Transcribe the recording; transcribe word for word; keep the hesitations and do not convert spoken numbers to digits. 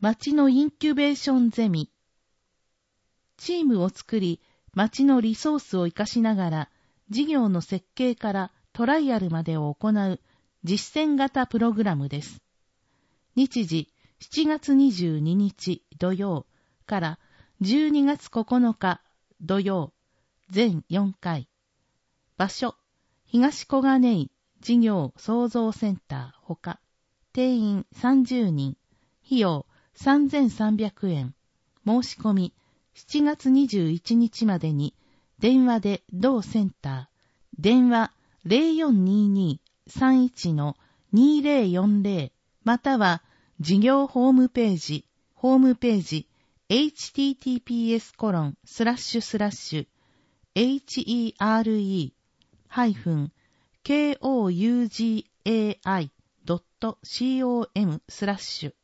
町のインキュベーションゼミ。チームを作り、町のリソースを生かしながら、事業の設計からトライアルまでを行う実践型プログラムです。日時しちがつにじゅうににち土曜からじゅうにがつここのか土曜、全よんかい。場所、東小金井事業創造センターほか。定員さんじゅうにん。費用さんぜんさんびゃくえん。申し込みしちがつにじゅういちにちまでに電話で同センター、電話 ゼロよんにーにーさんいちのにーぜろよんぜろ または事業ホームページ、ホームページ エイチティーティーピーエスコロンスラッシュスラッシュ エイチイーアールイー ハイフン ケーオーユージーエーアイ ドット コム スラッシュ